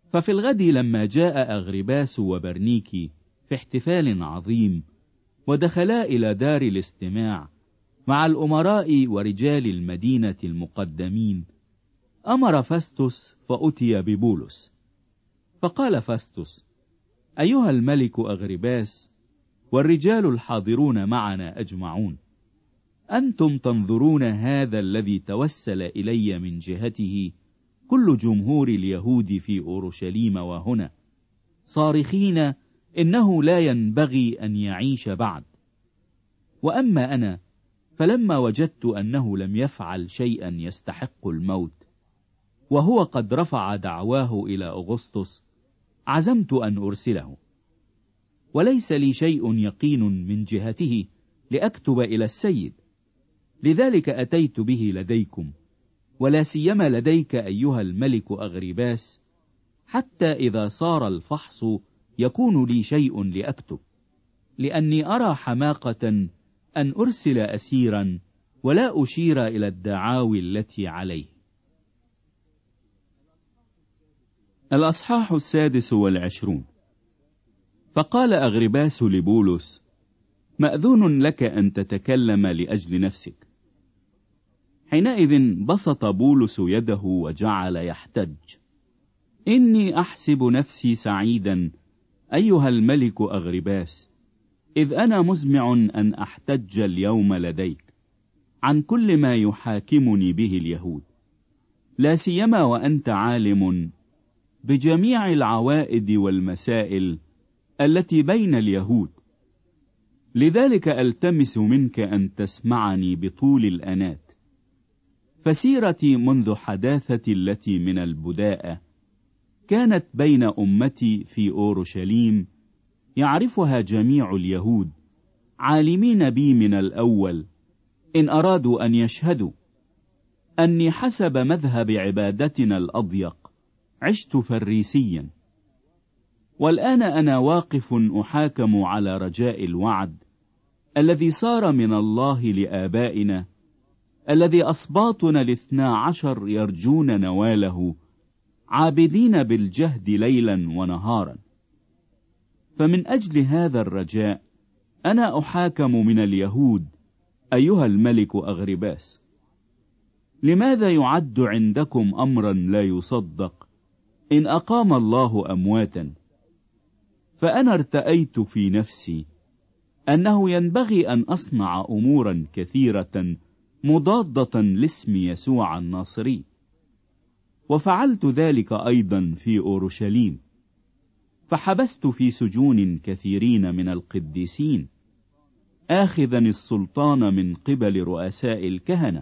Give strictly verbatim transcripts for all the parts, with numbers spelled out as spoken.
ففي الغد لما جاء أغرباس وبرنيكي في احتفال عظيم، ودخلا إلى دار الاستماع مع الأمراء ورجال المدينة المقدمين، أمر فاستوس فأتي ببولس. فقال فاستوس: أيها الملك أغرباس والرجال الحاضرون معنا أجمعون، أنتم تنظرون هذا الذي توسل إلي من جهته كل جمهور اليهود في أورشليم وهنا، صارخين إنه لا ينبغي أن يعيش بعد. وأما أنا فلما وجدت أنه لم يفعل شيئا يستحق الموت، وهو قد رفع دعواه إلى أغسطس، عزمت أن أرسله، وليس لي شيء يقين من جهته لأكتب إلى السيد، لذلك أتيت به لديكم، ولا سيما لديك أيها الملك أغرباس، حتى إذا صار الفحص يكون لي شيء لأكتب، لأني أرى حماقة أن أرسل أسيرا ولا أشير إلى الدعاوي التي عليه. الأصحاح السادس والعشرون. فقال أغرباس لبولس: مأذون لك أن تتكلم لأجل نفسك. حينئذ بسط بولس يده وجعل يحتج: إني أحسب نفسي سعيدا أيها الملك أغرباس، إذ أنا مزمع أن أحتج اليوم لديك عن كل ما يحاكمني به اليهود، لا سيما وأنت عالم بجميع العوائد والمسائل التي بين اليهود. لذلك ألتمس منك أن تسمعني بطول الأنات. فسيرتي منذ حداثتي التي من البداءة كانت بين أمتي في أورشليم، يعرفها جميع اليهود، عالمين بي من الأول، إن أرادوا أن يشهدوا أني حسب مذهب عبادتنا الأضيق عشت فريسيا. والآن أنا واقف أحاكم على رجاء الوعد الذي صار من الله لآبائنا، الذي أصباطنا الاثنى عشر يرجون نواله، عابدين بالجهد ليلا ونهارا. فمن أجل هذا الرجاء أنا أحاكم من اليهود أيها الملك أغرباس. لماذا يعد عندكم أمرا لا يصدق إن أقام الله أمواتا؟ فأنا ارتأيت في نفسي أنه ينبغي أن أصنع أمورا كثيرة مضادة لاسم يسوع الناصري، وفعلت ذلك أيضا في أورشليم، فحبست في سجون كثيرين من القديسين، آخذا السلطان من قبل رؤساء الكهنة.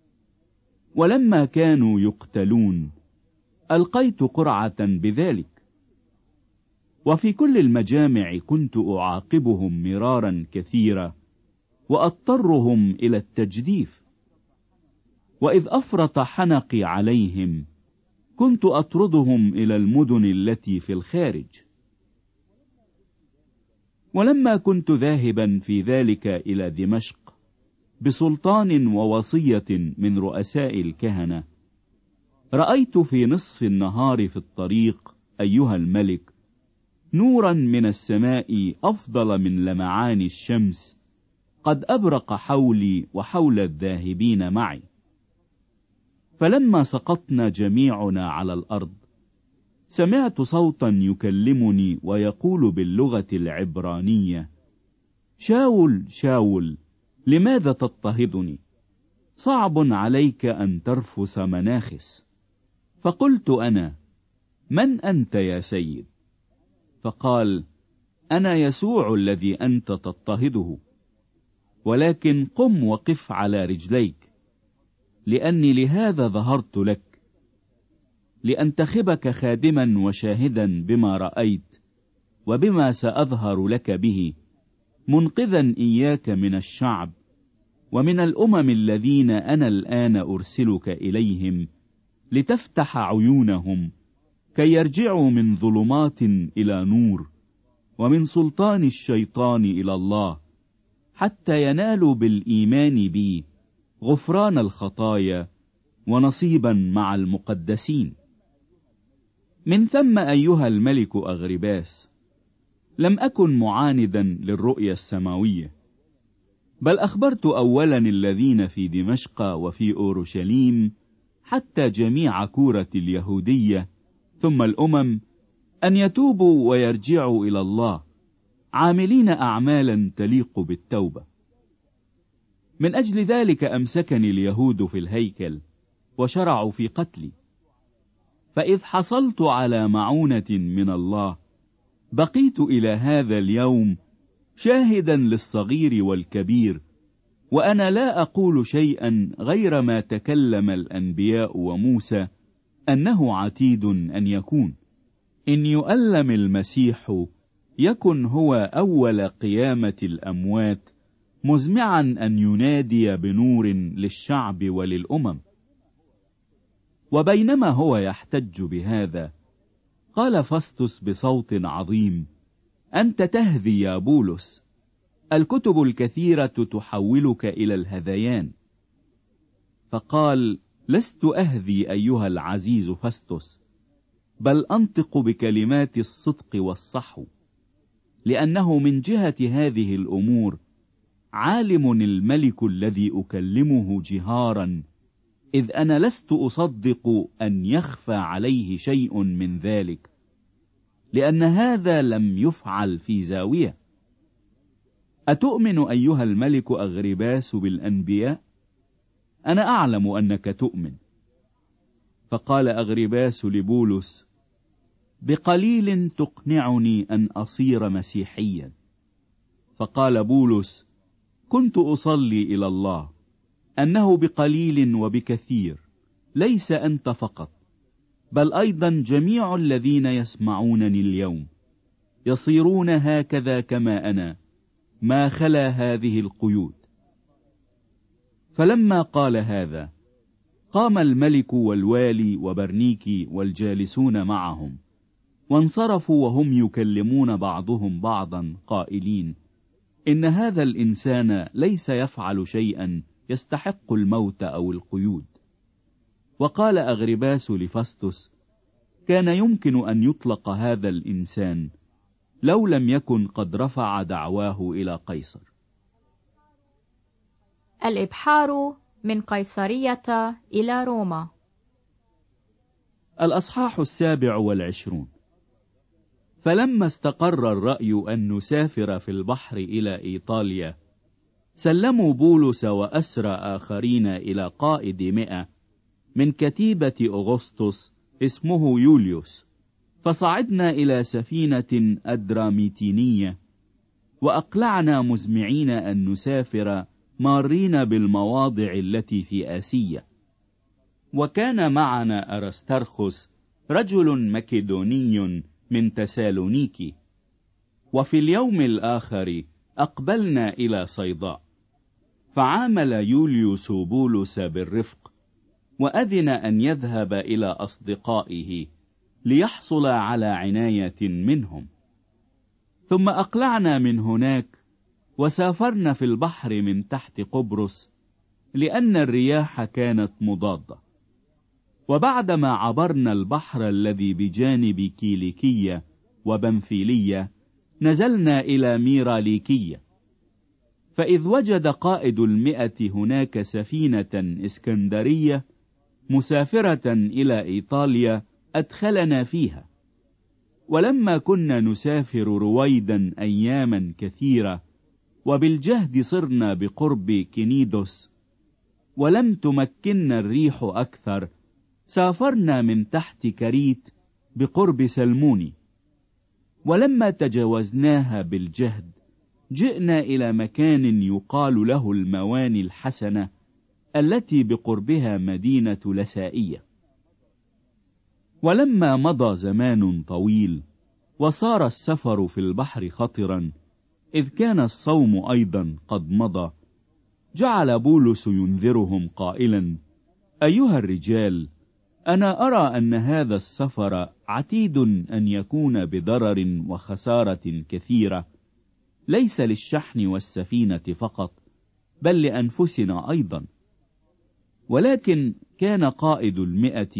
ولما كانوا يقتلون ألقيت قرعة بذلك. وفي كل المجامع كنت أعاقبهم مرارا كثيرا وأضطرهم إلى التجديف. وإذ أفرط حنقي عليهم كنت أطردهم إلى المدن التي في الخارج. ولما كنت ذاهبا في ذلك إلى دمشق بسلطان ووصية من رؤساء الكهنة، رأيت في نصف النهار في الطريق أيها الملك نورا من السماء أفضل من لمعان الشمس قد أبرق حولي وحول الذاهبين معي. فلما سقطنا جميعنا على الأرض سمعت صوتا يكلمني ويقول باللغة العبرانية: شاول شاول لماذا تضطهدني؟ صعب عليك أن ترفس مناخس. فقلت أنا: من أنت يا سيد؟ فقال: أنا يسوع الذي أنت تضطهده، ولكن قم وقف على رجليك، لأني لهذا ظهرت لك، لأنتخبك خادما وشاهدا بما رأيت وبما سأظهر لك به، منقذا إياك من الشعب ومن الأمم الذين أنا الآن أرسلك إليهم، لتفتح عيونهم كي يرجعوا من ظلمات إلى نور ومن سلطان الشيطان إلى الله، حتى ينالوا بالإيمان بي غفران الخطايا ونصيبا مع المقدسين. من ثم أيها الملك أغرباس، لم أكن معاندا للرؤيا السماوية، بل أخبرت أولا الذين في دمشق وفي أورشليم حتى جميع كورة اليهودية ثم الأمم أن يتوبوا ويرجعوا إلى الله عاملين أعمالا تليق بالتوبة. من أجل ذلك أمسكني اليهود في الهيكل وشرعوا في قتلي، فإذ حصلت على معونة من الله بقيت إلى هذا اليوم شاهدا للصغير والكبير، وأنا لا أقول شيئا غير ما تكلم الأنبياء وموسى أنه عتيد أن يكون، إن يؤلم المسيح يكن هو أول قيامة الأموات، مزمعا أن ينادي بنور للشعب وللأمم. وبينما هو يحتج بهذا قال فسطس بصوت عظيم: أنت تهذي يا بولس، الكتب الكثيرة تحولك إلى الهذيان. فقال: لست أهذي أيها العزيز فسطس، بل أنطق بكلمات الصدق والصحو، لأنه من جهة هذه الأمور عالم الملك الذي أكلمه جهارا، إذ أنا لست أصدق أن يخفى عليه شيء من ذلك، لأن هذا لم يفعل في زاوية. أتؤمن أيها الملك أغرباس بالأنبياء؟ أنا أعلم أنك تؤمن. فقال أغرباس لبولس: بقليل تقنعني أن أصير مسيحيا. فقال بولس: كنت أصلي إلى الله أنه بقليل وبكثير، ليس أنت فقط، بل أيضا جميع الذين يسمعونني اليوم يصيرون هكذا كما أنا، ما خلا هذه القيود. فلما قال هذا قام الملك والوالي وبرنيكي والجالسون معهم، وانصرفوا وهم يكلمون بعضهم بعضا قائلين: إن هذا الإنسان ليس يفعل شيئا يستحق الموت أو القيود. وقال أغرباس لفسطس: كان يمكن أن يطلق هذا الإنسان لو لم يكن قد رفع دعواه إلى قيصر. الإبحار من قيصرية إلى روما. الأصحاح السابع والعشرون. فلما استقر الرأي أن نسافر في البحر إلى إيطاليا، سلموا بولس وأسرى آخرين إلى قائد مئة من كتيبة أغسطس اسمه يوليوس، فصعدنا إلى سفينة أدراميتينية، وأقلعنا مزمعين أن نسافر مارين بالمواضع التي في آسيا. وكان معنا أرسترخس رجل مكدوني من تسالونيكي. وفي اليوم الآخر أقبلنا إلى صيداء، فعامل يوليوس بولس بالرفق، وأذن أن يذهب إلى أصدقائه ليحصل على عناية منهم. ثم أقلعنا من هناك وسافرنا في البحر من تحت قبرص، لأن الرياح كانت مضادة. وبعدما عبرنا البحر الذي بجانب كيليكية وبنفيلية، نزلنا إلى ميراليكية. فإذ وجد قائد المئة هناك سفينة اسكندرية مسافرة إلى إيطاليا، أدخلنا فيها. ولما كنا نسافر رويدا أياما كثيرة، وبالجهد صرنا بقرب كنيدوس، ولم تمكننا الريح أكثر، سافرنا من تحت كريت بقرب سلموني. ولما تجاوزناها بالجهد، جئنا إلى مكان يقال له المواني الحسنة، التي بقربها مدينة لسائية. ولما مضى زمان طويل وصار السفر في البحر خطرا، إذ كان الصوم أيضا قد مضى، جعل بولس ينذرهم قائلا: أيها الرجال، أنا أرى أن هذا السفر عتيد أن يكون بضرر وخسارة كثيرة، ليس للشحن والسفينة فقط، بل لأنفسنا أيضا. ولكن كان قائد المئة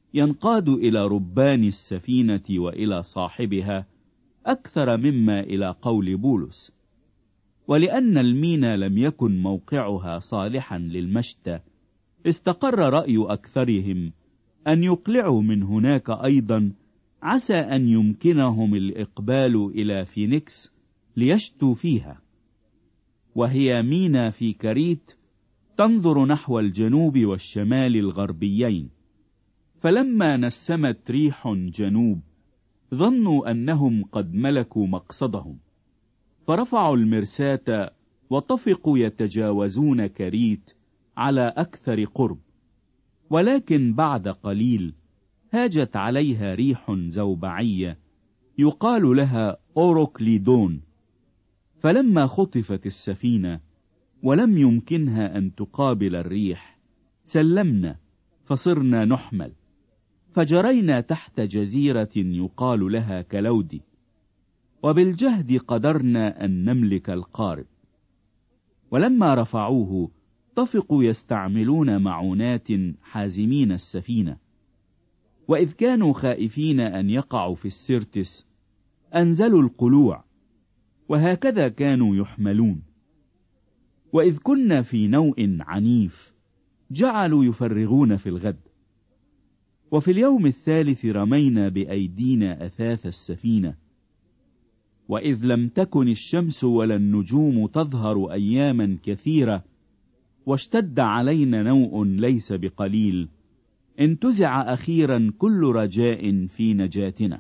ينقاد إلى ربان السفينة وإلى صاحبها أكثر مما إلى قول بولس. ولأن المينا لم يكن موقعها صالحا للمشتى، استقر رأي أكثرهم أن يقلعوا من هناك أيضا، عسى أن يمكنهم الإقبال إلى فينيكس ليشتوا فيها، وهي مينا في كريت تنظر نحو الجنوب والشمال الغربيين. فلما نسمت ريح جنوب ظنوا أنهم قد ملكوا مقصدهم، فرفعوا المرساة وطفقوا يتجاوزون كريت على أكثر قرب. ولكن بعد قليل هاجت عليها ريح زوبعية يقال لها أوروكليدون، فلما خطفت السفينة ولم يمكنها أن تقابل الريح سلمنا فصرنا نحمل، فجرينا تحت جزيرة يقال لها كلودي، وبالجهد قدرنا أن نملك القارب. ولما رفعوه طفقوا يستعملون معونات حازمين السفينة، وإذ كانوا خائفين أن يقعوا في السيرتس أنزلوا القلوع، وهكذا كانوا يحملون. وإذ كنا في نوء عنيف جعلوا يفرغون في الغد. وفي اليوم الثالث رمينا بأيدينا أثاث السفينة، وإذ لم تكن الشمس ولا النجوم تظهر أياما كثيرة واشتد علينا نوء ليس بقليل، انتزع أخيرا كل رجاء في نجاتنا.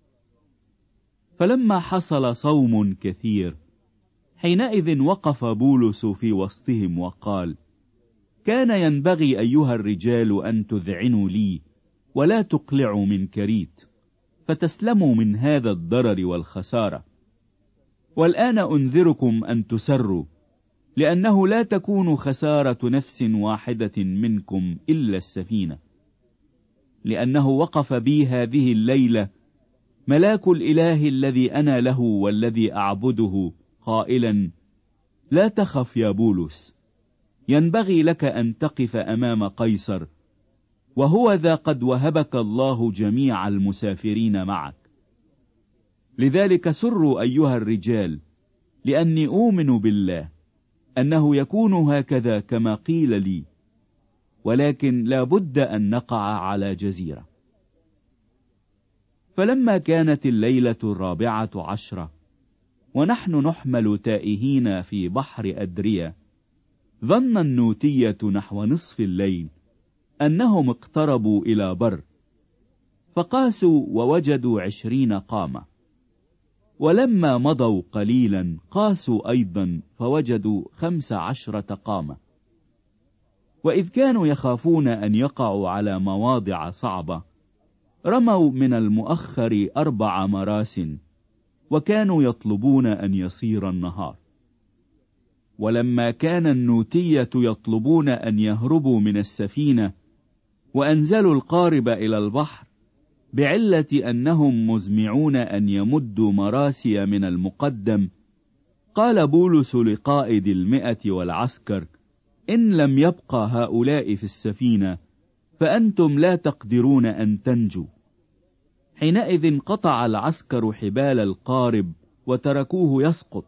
فلما حصل صوم كثير حينئذ وقف بولس في وسطهم وقال: كان ينبغي أيها الرجال أن تذعنوا لي ولا تقلعوا من كريت، فتسلموا من هذا الضرر والخسارة. والآن أنذركم أن تسروا، لأنه لا تكون خسارة نفس واحدة منكم إلا السفينة، لأنه وقف بي هذه الليلة ملاك الإله الذي أنا له والذي أعبده قائلا: لا تخف يا بولس، ينبغي لك أن تقف أمام قيصر، وهو ذا قد وهبك الله جميع المسافرين معك. لذلك سروا أيها الرجال، لأني أؤمن بالله أنه يكون هكذا كما قيل لي، ولكن لا بد أن نقع على جزيرة. فلما كانت الليلة الرابعة عشرة ونحن نحمل تائهين في بحر أدريا، ظن النوتية نحو نصف الليل أنهم اقتربوا إلى بر، فقاسوا ووجدوا عشرين قامة. ولما مضوا قليلا قاسوا أيضا فوجدوا خمس عشرة قامة. وإذ كانوا يخافون أن يقعوا على مواضع صعبة رموا من المؤخر أربع مراس، وكانوا يطلبون أن يصير النهار. ولما كان النوتية يطلبون أن يهربوا من السفينة وأنزلوا القارب إلى البحر بعلة أنهم مزمعون أن يمدوا مراسي من المقدم، قال بولس لقائد المئة والعسكر: إن لم يبقى هؤلاء في السفينة فأنتم لا تقدرون أن تنجوا. حينئذ قطع العسكر حبال القارب وتركوه يسقط.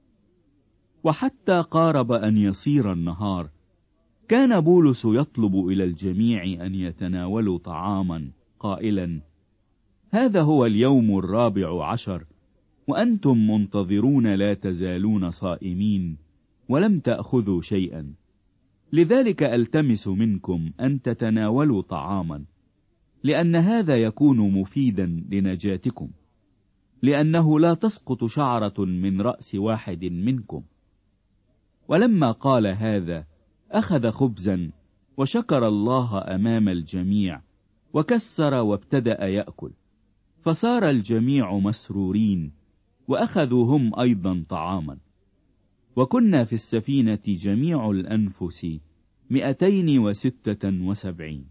وحتى قارب أن يصير النهار كان بولس يطلب إلى الجميع أن يتناولوا طعاما قائلا: هذا هو اليوم الرابع عشر وأنتم منتظرون لا تزالون صائمين ولم تأخذوا شيئا، لذلك ألتمس منكم أن تتناولوا طعاما، لأن هذا يكون مفيدا لنجاتكم، لأنه لا تسقط شعرة من رأس واحد منكم. ولما قال هذا أخذ خبزا وشكر الله أمام الجميع وكسر وابتدأ يأكل، فصار الجميع مسرورين وأخذوا هم أيضا طعاما. وكنا في السفينة جميع الأنفس مئتين وستة وسبعين.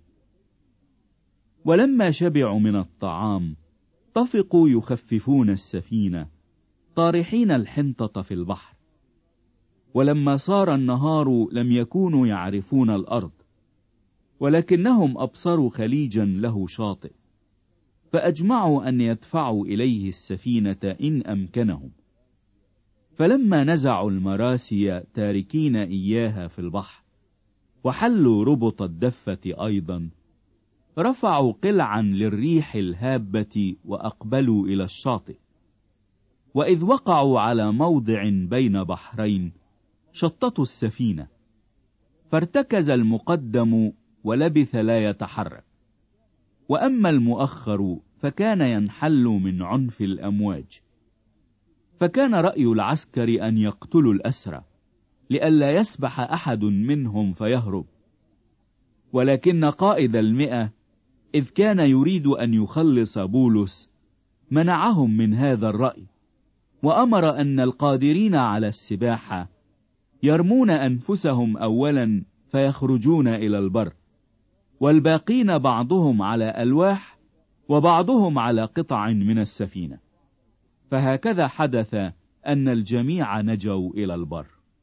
ولما شبعوا من الطعام طفقوا يخففون السفينة طارحين الحنطة في البحر. ولما صار النهار لم يكونوا يعرفون الأرض، ولكنهم أبصروا خليجا له شاطئ، فأجمعوا أن يدفعوا إليه السفينة إن أمكنهم. فلما نزعوا المراسي تاركين إياها في البحر وحلوا ربط الدفة أيضا، رفعوا قلعا للريح الهابة وأقبلوا إلى الشاطئ. وإذ وقعوا على موضع بين بحرين شططوا السفينة، فارتكز المقدم ولبث لا يتحرك، وأما المؤخر فكان ينحل من عنف الأمواج. فكان رأي العسكر أن يقتلوا الأسرى لئلا يسبح أحد منهم فيهرب، ولكن قائد المئة إذ كان يريد أن يخلص بولس منعهم من هذا الرأي، وأمر أن القادرين على السباحة يرمون أنفسهم أولا فيخرجون إلى البر، والباقين بعضهم على ألواح وبعضهم على قطع من السفينة. فهكذا حدث أن الجميع نجوا إلى البر.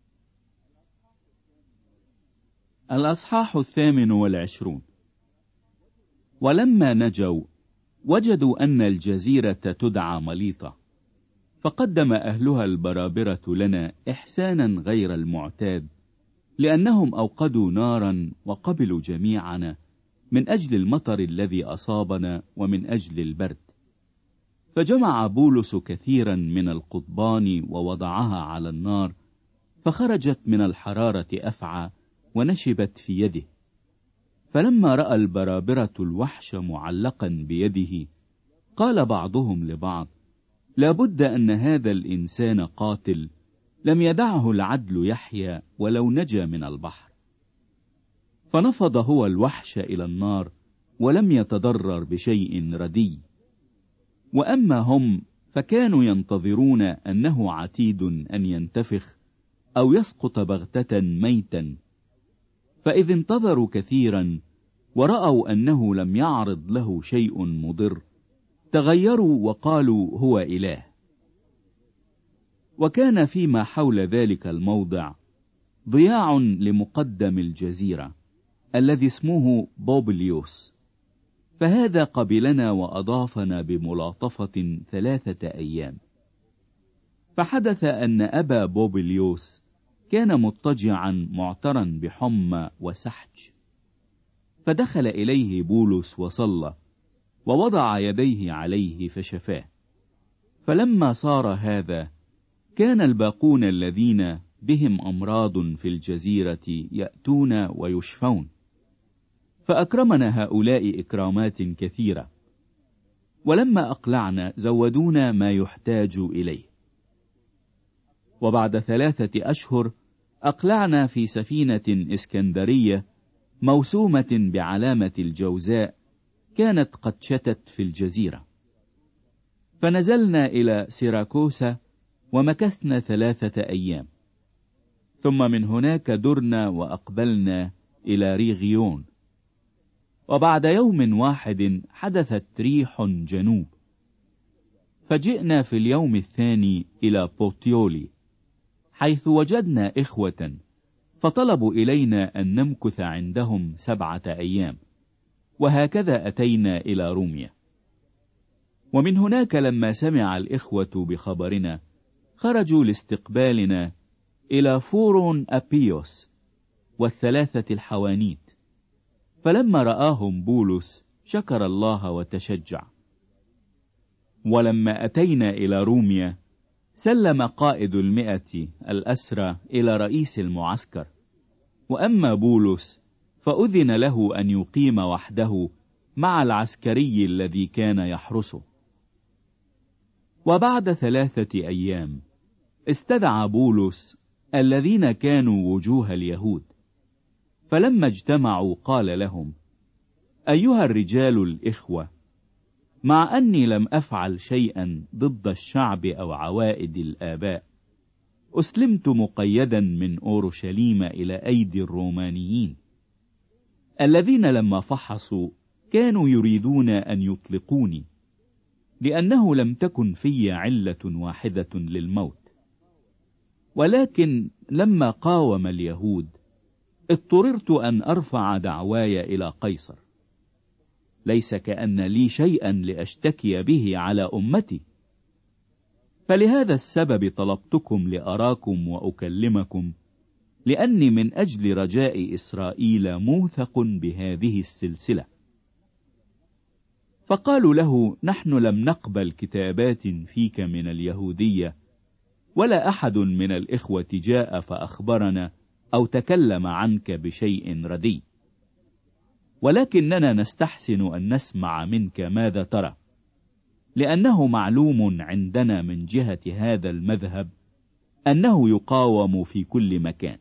الأصحاح الثامن والعشرون. ولما نجوا وجدوا أن الجزيرة تدعى مليطة، فقدم أهلها البرابرة لنا إحسانا غير المعتاد، لأنهم أوقدوا نارا وقبلوا جميعنا من أجل المطر الذي أصابنا ومن أجل البرد. فجمع بولس كثيرا من القضبان ووضعها على النار، فخرجت من الحرارة أفعى ونشبت في يده. فلما رأى البرابرة الوحش معلقا بيده، قال بعضهم لبعض: لابد أن هذا الإنسان قاتل، لم يدعه العدل يحيى ولو نجا من البحر. فنفض هو الوحش إلى النار ولم يتضرر بشيء ردي. وأما هم فكانوا ينتظرون أنه عتيد أن ينتفخ أو يسقط بغتة ميتا. فإذ انتظروا كثيرا ورأوا أنه لم يعرض له شيء مضر، تغيروا وقالوا هو إله. وكان فيما حول ذلك الموضع ضياع لمقدم الجزيرة الذي اسمه بوبليوس، فهذا قبلنا وأضافنا بملاطفة ثلاثة أيام. فحدث أن أبا بوبليوس كان مضطجعا معترا بحمى وسحج، فدخل إليه بولس وصلى ووضع يديه عليه فشفاه. فلما صار هذا، كان الباقون الذين بهم أمراض في الجزيرة يأتون ويشفون، فأكرمنا هؤلاء إكرامات كثيرة. ولما أقلعنا زودونا ما يحتاج إليه. وبعد ثلاثة أشهر أقلعنا في سفينة إسكندرية موسومة بعلامة الجوزاء، كانت قد شتت في الجزيرة. فنزلنا إلى سيراكوسا ومكثنا ثلاثة أيام، ثم من هناك درنا وأقبلنا إلى ريغيون. وبعد يوم واحد حدثت ريح جنوب، فجئنا في اليوم الثاني إلى بوتيولي، حيث وجدنا إخوة، فطلبوا إلينا أن نمكث عندهم سبعة أيام، وهكذا أتينا إلى روميا. ومن هناك لما سمع الإخوة بخبرنا خرجوا لاستقبالنا إلى فورون أبيوس والثلاثة الحوانيت. فلما رآهم بولس شكر الله وتشجع. ولما أتينا إلى روميا سلم قائد المئة الأسرى إلى رئيس المعسكر، وأما بولس فأذن له أن يقيم وحده مع العسكري الذي كان يحرسه. وبعد ثلاثة أيام استدعى بولس الذين كانوا وجوه اليهود، فلما اجتمعوا قال لهم: أيها الرجال الإخوة، مع أني لم أفعل شيئا ضد الشعب أو عوائد الآباء، أسلمت مقيدا من أورشليم إلى أيدي الرومانيين، الذين لما فحصوا كانوا يريدون أن يطلقوني، لأنه لم تكن في علة واحدة للموت. ولكن لما قاوم اليهود اضطررت أن أرفع دعواي إلى قيصر، ليس كأن لي شيئا لأشتكي به على أمتي، فلهذا السبب طلبتكم لأراكم وأكلمكم، لأني من أجل رجاء إسرائيل موثق بهذه السلسلة. فقالوا له: نحن لم نقبل كتابات فيك من اليهودية، ولا أحد من الإخوة جاء فأخبرنا أو تكلم عنك بشيء ردي، ولكننا نستحسن أن نسمع منك ماذا ترى، لأنه معلوم عندنا من جهة هذا المذهب أنه يقاوم في كل مكان.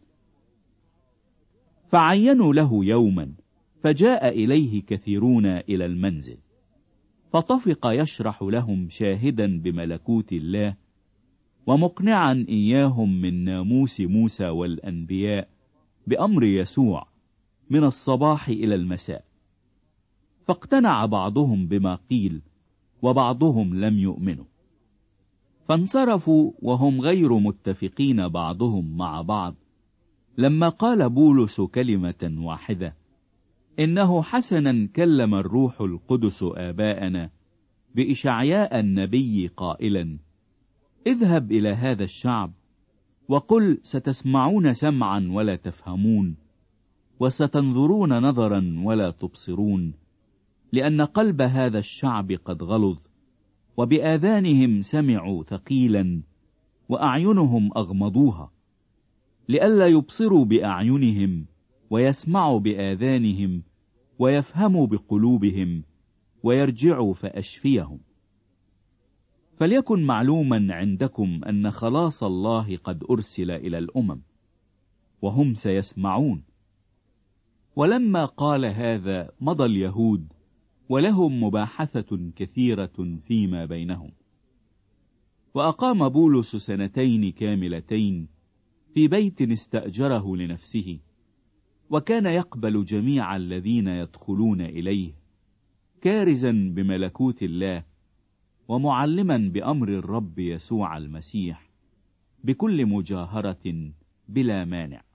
فعينوا له يوما، فجاء إليه كثيرون إلى المنزل، فطفق يشرح لهم شاهدا بملكوت الله، ومقنعا إياهم من ناموس موسى والأنبياء بأمر يسوع من الصباح إلى المساء. فاقتنع بعضهم بما قيل، وبعضهم لم يؤمنوا، فانصرفوا وهم غير متفقين بعضهم مع بعض. لما قال بولس كلمة واحدة: إنه حسنا كلم الروح القدس آباءنا بإشعياء النبي قائلا: اذهب إلى هذا الشعب وقل ستسمعون سمعا ولا تفهمون، وستنظرون نظرا ولا تبصرون، لأن قلب هذا الشعب قد غلظ، وبآذانهم سمعوا ثقيلا، وأعينهم أغمضوها، لئلا يبصروا بأعينهم، ويسمعوا بآذانهم، ويفهموا بقلوبهم، ويرجعوا فأشفيهم. فليكن معلوما عندكم أن خلاص الله قد أرسل إلى الأمم، وهم سيسمعون. ولما قال هذا مضى اليهود، ولهم مباحثة كثيرة فيما بينهم. وأقام بولس سنتين كاملتين في بيت استأجره لنفسه، وكان يقبل جميع الذين يدخلون إليه، كارزا بملكوت الله، ومعلما بأمر الرب يسوع المسيح بكل مجاهرة بلا مانع.